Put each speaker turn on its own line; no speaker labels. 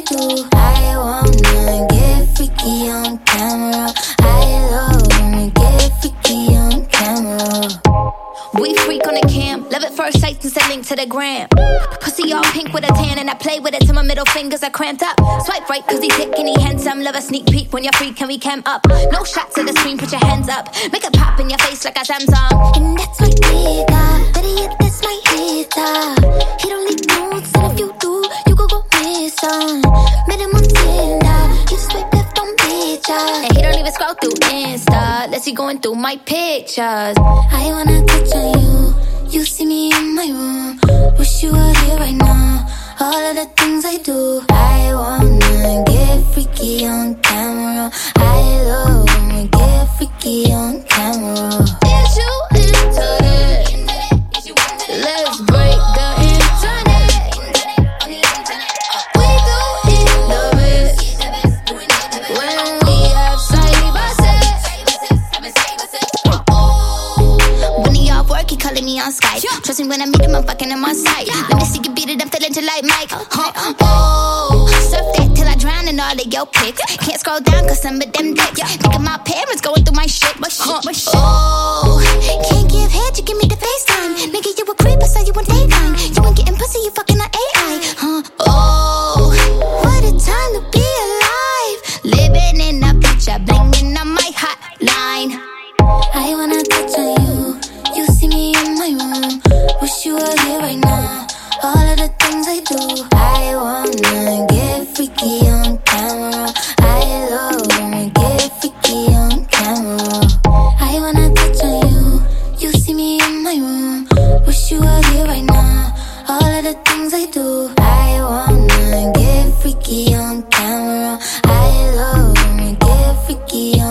do. I wanna get freaky on camera. I love when we get freaky on camera.
We freak on the cam, love at first sight since I linked to the gram. Pussy all pink with a tan and I play with it till my middle fingers are cramped up. Swipe right cause he thick and he handsome. Love a sneak peek when you're free, can we cam up? No shots to the screen, put your hands up. Make it pop in your face like a Samsung.
And that's my nigga, better yet that's my hitter. He don't need notes and if you do, you could go miss some. Met him on Tinder, you swipe left on pictures.
And he don't even scroll through Insta, unless he going through my pictures.
I wanna touch on you, you see me in my room. Wish you were here right now, all of the things I do. I wanna get freaky on camera. I love when we get freaky on camera.
Is you into it? Let's break the internet. We do it the best when we have side by side. When he off work, he calling me on Skype. Trust me when I meet him, I'm fucking him on sight. Let me see you beat it, I'm feeling just like Mike. Oh, surf that till I drown in all of your pics. Can't scroll down cause some of them dicks. Think of my parents going through my shit. Oh, can't give head, you give me the FaceTime. Nigga, you a creep, I saw you on Daytime. You ain't getting pussy, you fucking on AI. Oh, what a time to be alive. Living in a picture, blinging on my hotline.
I wanna touch on you, you see me in my room. Wish you were here right now, all of the things I do. I wanna get freaky on camera. I love when we get freaky on camera. I wanna touch on you, you see me in my room. Wish you were here right now, all of the things I do. I wanna get freaky on camera. I love when we get freaky on